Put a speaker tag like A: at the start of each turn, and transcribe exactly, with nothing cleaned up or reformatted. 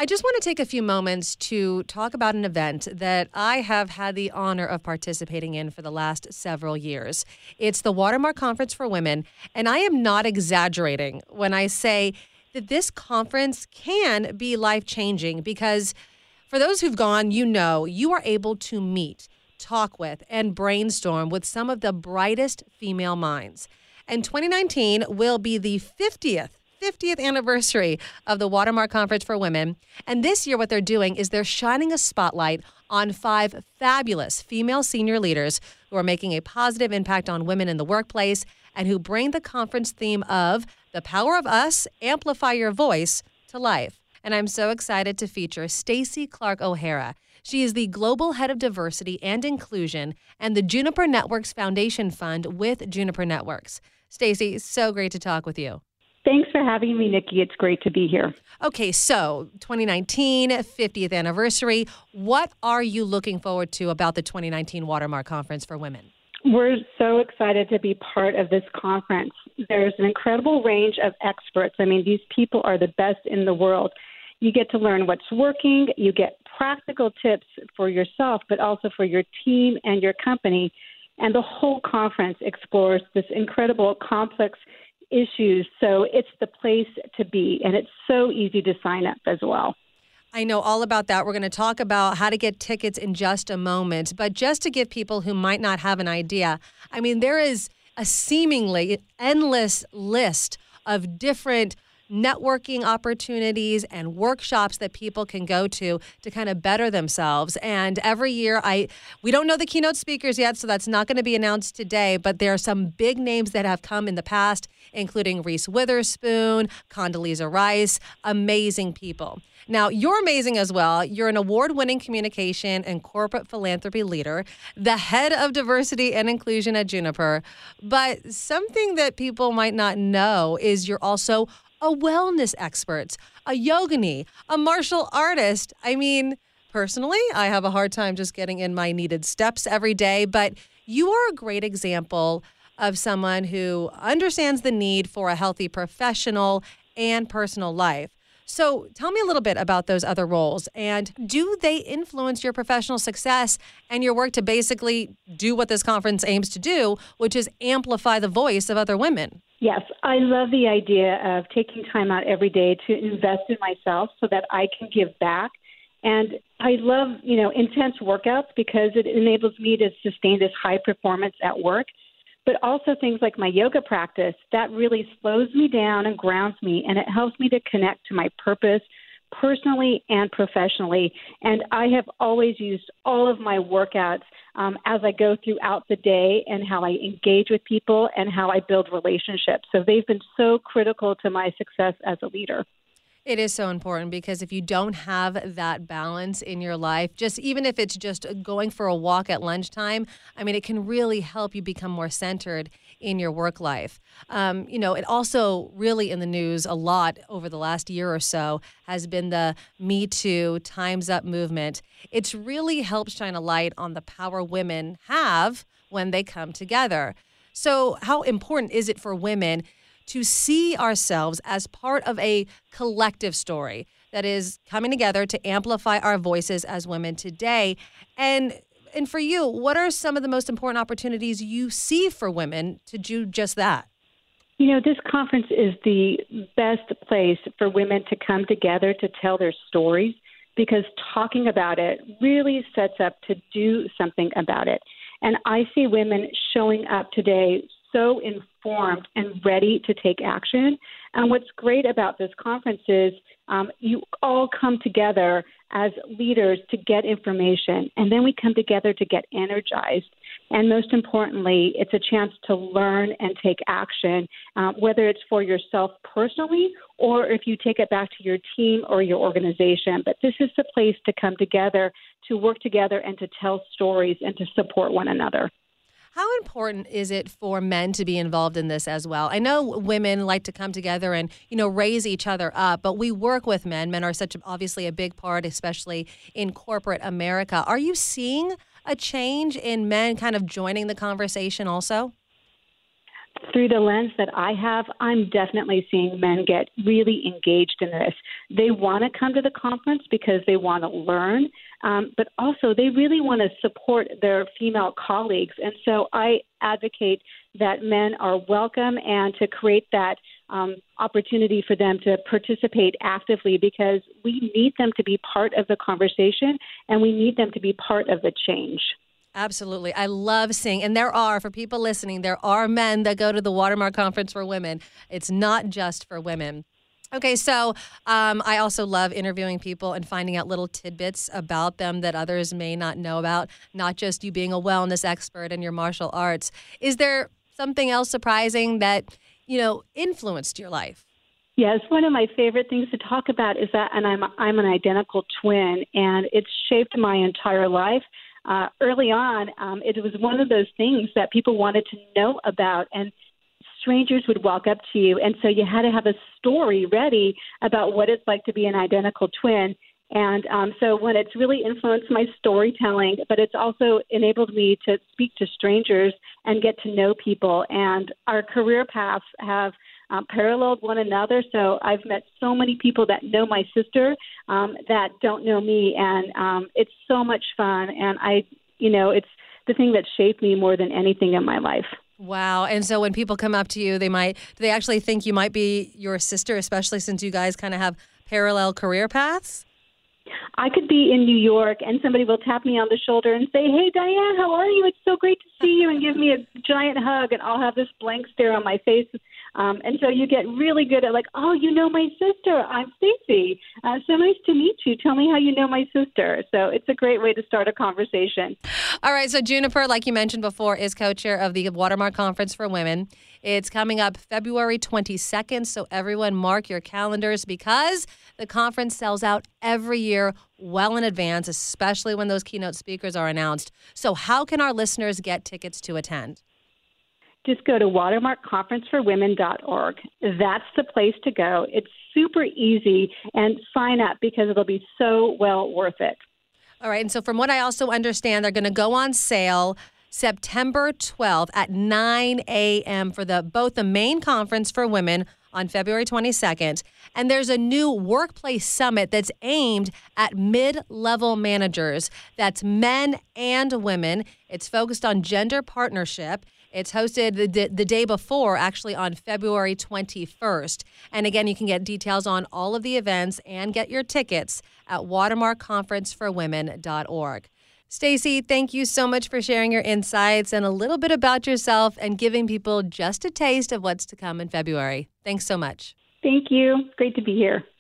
A: I just want to take a few moments to talk about an event that I have had the honor of participating in for the last several years. It's the Watermark Conference for Women, and I am not exaggerating when I say that this conference can be life-changing because for those who've gone, you know, you are able to meet, talk with, and brainstorm with some of the brightest female minds. And twenty nineteen will be the fiftieth fiftieth anniversary of the Watermark Conference for Women. And this year, what they're doing is they're shining a spotlight on five fabulous female senior leaders who are making a positive impact on women in the workplace and who bring the conference theme of the power of us, amplify your voice to life. And I'm so excited to feature Stacey Clark O'Hara. She is the Global Head of Diversity and Inclusion and the Juniper Networks Foundation Fund with Juniper Networks. Stacey, so great to talk with you.
B: Thanks for having me, Nikki. It's great to be here.
A: Okay, so twenty nineteen, fiftieth anniversary. What are you looking forward to about the twenty nineteen Watermark Conference for Women?
B: We're so excited to be part of this conference. There's an incredible range of experts. I mean, these people are the best in the world. You get to learn what's working. You get practical tips for yourself, but also for your team and your company. And the whole conference explores this incredible, complex issues. So it's the place to be, and it's so easy to sign up as well.
A: I know all about that. We're going to talk about how to get tickets in just a moment. But just to give people who might not have an idea, I mean, there is a seemingly endless list of different networking opportunities and workshops that people can go to to kind of better themselves. And every year, I we don't know the keynote speakers yet, so that's not going to be announced today, but there are some big names that have come in the past, including Reese Witherspoon, Condoleezza Rice, amazing people. Now, you're amazing as well. You're an award-winning communication and corporate philanthropy leader, the head of diversity and inclusion at Juniper. But something that people might not know is you're also a wellness expert, a yogini, a martial artist. I mean, personally, I have a hard time just getting in my needed steps every day, but you are a great example of someone who understands the need for a healthy professional and personal life. So tell me a little bit about those other roles, and do they influence your professional success and your work to basically do what this conference aims to do, which is amplify the voice of other women?
B: Yes, I love the idea of taking time out every day to invest in myself so that I can give back. And I love, you know, intense workouts because it enables me to sustain this high performance at work. But also things like my yoga practice, that really slows me down and grounds me, and it helps me to connect to my purpose personally and professionally. And I have always used all of my workouts um, as I go throughout the day and how I engage with people and how I build relationships. So they've been so critical to my success as a leader.
A: It is so important because if you don't have that balance in your life, just even if it's just going for a walk at lunchtime, I mean, it can really help you become more centered in your work life. Um, you know, it also really in the news a lot over the last year or so has been the Me Too, Time's Up movement. It's really helped shine a light on the power women have when they come together. So how important is it for women to see ourselves as part of a collective story that is coming together to amplify our voices as women today? And and for you, what are some of the most important opportunities you see for women to do just that?
B: You know, this conference is the best place for women to come together to tell their stories because talking about it really sets up to do something about it. And I see women showing up today so informed and ready to take action. And what's great about this conference is um, you all come together as leaders to get information, and then we come together to get energized. And most importantly, it's a chance to learn and take action, uh, whether it's for yourself personally or if you take it back to your team or your organization. But this is the place to come together, to work together, and to tell stories and to support one another.
A: How important is it for men to be involved in this as well? I know women like to come together and, you know, raise each other up, but we work with men. Men are such a, obviously a big part, especially in corporate America. Are you seeing a change in men kind of joining the conversation also?
B: through the lens that I have, I'm definitely seeing men get really engaged in this. They want to come to the conference because they want to learn, um, but also they really want to support their female colleagues. And so I advocate that men are welcome and to create that um, opportunity for them to participate actively, because we need them to be part of the conversation and we need them to be part of the change.
A: Absolutely. I love seeing, and there are, for people listening, there are men that go to the Watermark Conference for Women. It's not just for women. Okay, so um, I also love interviewing people and finding out little tidbits about them that others may not know about, not just you being a wellness expert in your martial arts. Is there something else surprising that, you know, influenced your life?
B: Yes, one of my favorite things to talk about is that, and I'm I'm an identical twin, and it's shaped my entire life. Uh, early on, um, it was one of those things that people wanted to know about, and strangers would walk up to you, and so you had to have a story ready about what it's like to be an identical twin. And um, so when it's really influenced my storytelling, but it's also enabled me to speak to strangers and get to know people. And our career paths have um, paralleled one another. So I've met so many people that know my sister um, that don't know me. And um, it's so much fun. And I, you know, it's the thing that shaped me more than anything in my life.
A: Wow. And so when people come up to you, they might, do they actually think you might be your sister, especially since you guys kind of have parallel career paths?
B: I could be in New York and somebody will tap me on the shoulder and say, "Hey, Diane, how are you? It's so great to see you," and give me a giant hug, and I'll have this blank stare on my face. Um, and so you get really good at like, "Oh, you know my sister. I'm Stacy. Uh, so nice to meet you. Tell me how you know my sister." So it's a great way to start a conversation.
A: All right. So Juniper, like you mentioned before, is co-chair of the Watermark Conference for Women. It's coming up February twenty-second, so everyone mark your calendars because the conference sells out every year well in advance, especially when those keynote speakers are announced. So how can our listeners get tickets to attend?
B: Just go to watermark conference for women dot org. That's the place to go. It's super easy, and sign up because it'll be so well worth it.
A: All right, and so from what I also understand, they're going to go on sale September twelfth at nine a.m. for the both the main conference for women on February twenty-second, and there's a new workplace summit that's aimed at mid-level managers. That's men and women. It's focused on gender partnership. It's hosted the, the day before, actually on February twenty-first. And again, you can get details on all of the events and get your tickets at watermark conference for women dot org. Stacy, thank you so much for sharing your insights and a little bit about yourself and giving people just a taste of what's to come in February. Thanks so much.
B: Thank you. Great to be here.